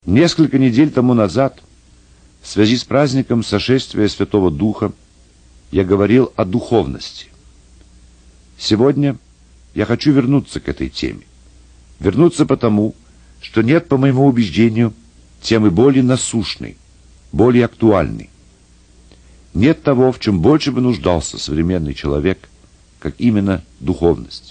Несколько недель тому назад, в связи с праздником сошествия Святого Духа, я говорил о духовности. Сегодня я хочу вернуться к этой теме. Вернуться потому, что нет, по моему убеждению, темы более насущной, более актуальной. Нет того, в чем больше бы нуждался современный человек, как именно духовность.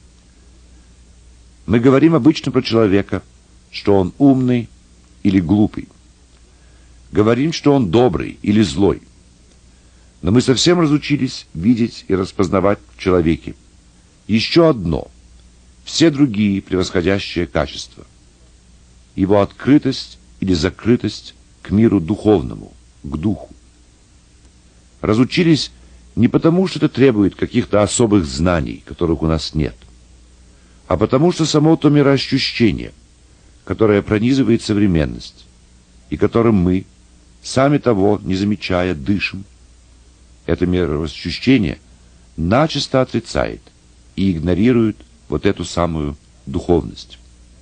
Мы говорим обычно про человека, что он умный или глупый. Говорим, что он добрый или злой. Но мы совсем разучились видеть и распознавать в человеке еще одно, все другие превосходящие качества. Его открытость или закрытость к миру духовному, к духу. Разучились не потому, что это требует каких-то особых знаний, которых у нас нет, а потому, что само то мироощущение, которое пронизывает современность, и которым мы, сами того не замечая, дышим, это мироощущение начисто отрицает и игнорирует вот эту самую духовность.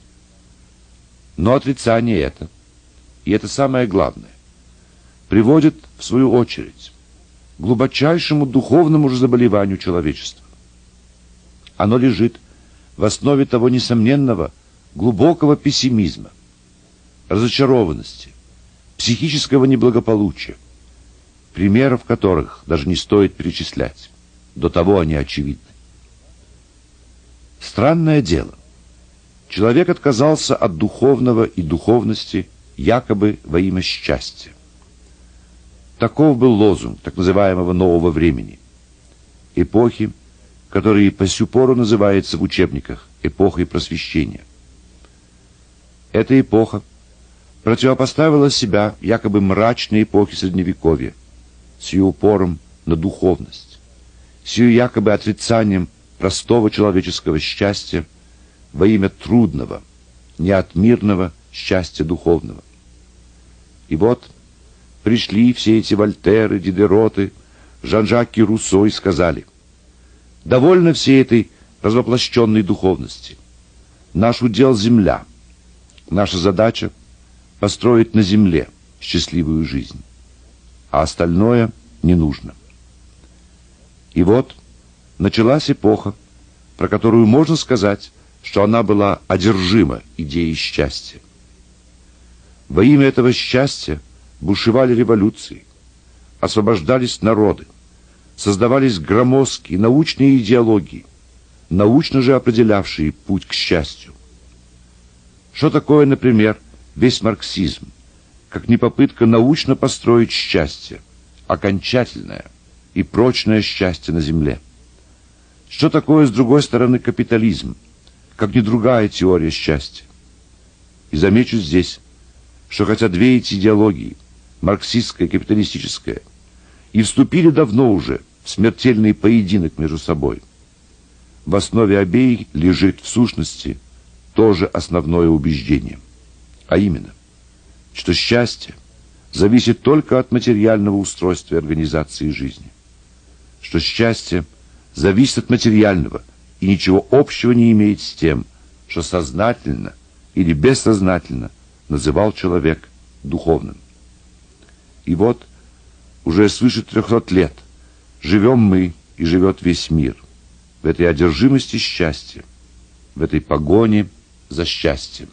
Но отрицание это, и это самое главное, приводит, в свою очередь, к глубочайшему духовному же заболеванию человечества. Оно лежит в основе того несомненного, глубокого пессимизма, разочарованности, психического неблагополучия, примеров которых даже не стоит перечислять, до того они очевидны. Странное дело. Человек отказался от духовного и духовности якобы во имя счастья. Таков был лозунг так называемого нового времени, эпохи, которая по сю пору называется в учебниках эпохой просвещения. Эта эпоха противопоставила себя якобы мрачной эпохе Средневековья с ее упором на духовность, с ее якобы отрицанием простого человеческого счастья во имя трудного, неотмирного счастья духовного. И вот пришли все эти Вольтеры, Дидероты, Жан-Жак и Руссо и сказали: довольно всей этой развоплощенной духовности. Наш удел — земля. Наша задача — построить на земле счастливую жизнь, а остальное не нужно. И вот началась эпоха, про которую можно сказать, что она была одержима идеей счастья. Во имя этого счастья бушевали революции, освобождались народы, создавались громоздкие научные идеологии, научно же определявшие путь к счастью. Что такое, например, весь марксизм, как не попытка научно построить счастье, окончательное и прочное счастье на земле? Что такое, с другой стороны, капитализм, как не другая теория счастья? И замечу здесь, что хотя две эти идеологии, марксистская и капиталистическая, и вступили давно уже в смертельный поединок между собой, в основе обеих лежит в сущности тоже основное убеждение, а именно, что счастье зависит только от материального устройства и организации жизни, что счастье зависит от материального и ничего общего не имеет с тем, что сознательно или бессознательно называл человек духовным. И вот уже свыше 300 лет живем мы и живет весь мир в этой одержимости счастья, в этой погоне за счастьем.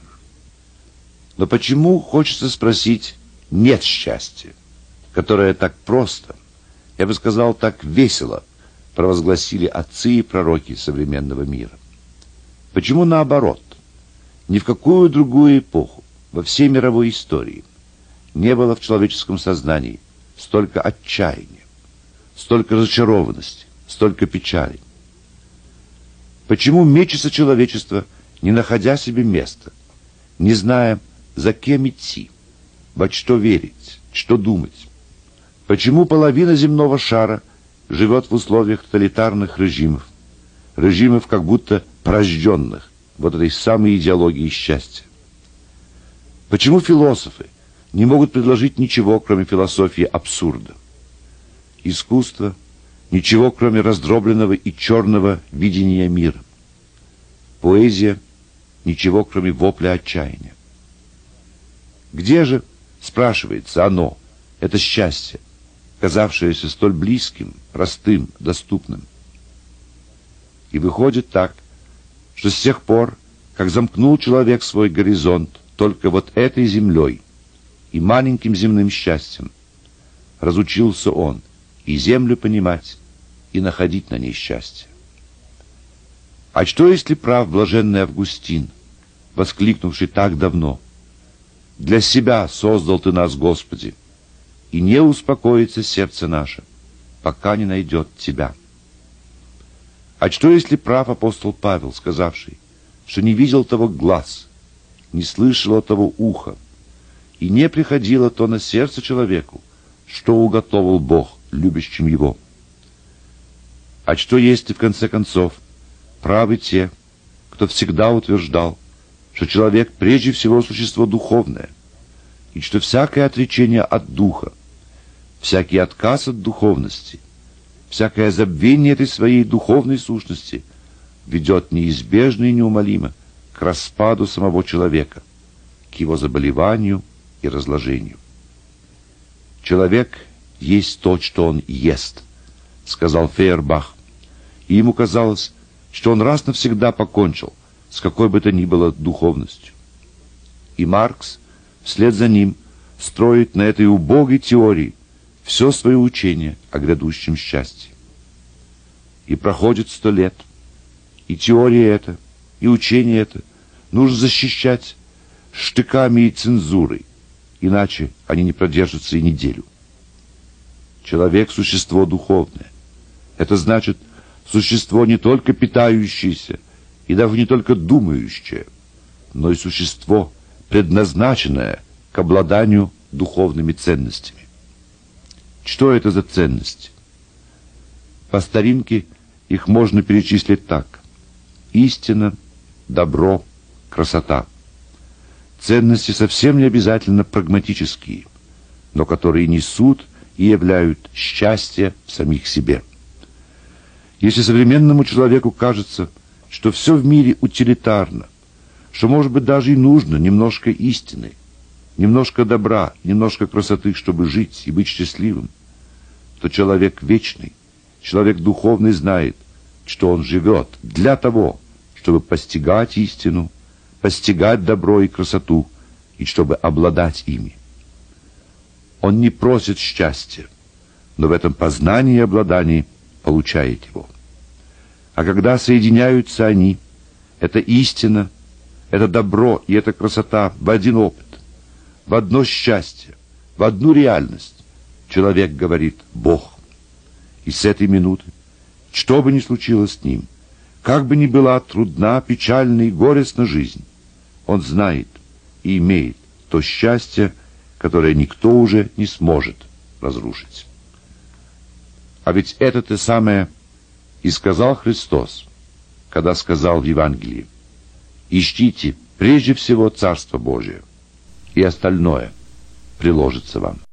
Но почему, хочется спросить, нет счастья, которое так просто, я бы сказал, так весело провозгласили отцы и пророки современного мира? Почему наоборот? Ни в какую другую эпоху во всей мировой истории не было в человеческом сознании столько отчаяния, столько разочарованности, столько печали. Почему мечется человечество, не находя себе места, не зная, за кем идти, во что верить, что думать? Почему половина земного шара живет в условиях тоталитарных режимов, режимов как будто порожденных вот этой самой идеологией счастья? Почему философы не могут предложить ничего, кроме философии абсурда? Искусство — ничего, кроме раздробленного и черного видения мира. Поэзия — ничего, кроме вопля отчаяния. Где же, спрашивается, оно, это счастье, казавшееся столь близким, простым, доступным? И выходит так, что с тех пор, как замкнул человек свой горизонт только вот этой землей и маленьким земным счастьем, разучился он и землю понимать, и находить на ней счастье. А что, если прав блаженный Августин, воскликнувший так давно: «Для себя создал ты нас, Господи, и не успокоится сердце наше, пока не найдет Тебя». А что, если прав апостол Павел, сказавший, что не видел того глаз, не слышало того уха, и не приходило то на сердце человеку, что уготовил Бог любящим его? А что, если, в конце концов, правы те, кто всегда утверждал, что человек прежде всего существо духовное, и что всякое отречение от духа, всякий отказ от духовности, всякое забвение этой своей духовной сущности ведет неизбежно и неумолимо к распаду самого человека, к его заболеванию и разложению? «Человек есть то, что он ест», — сказал Фейербах, и ему казалось, что он раз навсегда покончил с какой бы то ни было духовностью. И Маркс вслед за ним строит на этой убогой теории все свое учение о грядущем счастье. И проходит 100 лет, и теория эта, и учение это нужно защищать штыками и цензурой, иначе они не продержатся и неделю. Человек — существо духовное. Это значит, существо не только питающееся и даже не только думающее, но и существо, предназначенное к обладанию духовными ценностями. Что это за ценности? По старинке их можно перечислить так: истина, добро, красота. Ценности совсем не обязательно прагматические, но которые несут и являют счастье в самих себе. Если современному человеку кажется, что все в мире утилитарно, что, может быть, даже и нужно немножко истины, немножко добра, немножко красоты, чтобы жить и быть счастливым, то человек вечный, человек духовный знает, что он живет для того, чтобы постигать истину, постигать добро и красоту, и чтобы обладать ими. Он не просит счастья, но в этом познании и обладании получает его. А когда соединяются они, это истина, это добро и эта красота в один опыт, в одно счастье, в одну реальность, человек говорит: Бог. И с этой минуты, что бы ни случилось с ним, как бы ни была трудна, печальна и горестна жизнь, он знает и имеет то счастье, которое никто уже не сможет разрушить. А ведь это-то самое и сказал Христос, когда сказал в Евангелии: «Ищите прежде всего Царство Божие, и остальное приложится вам».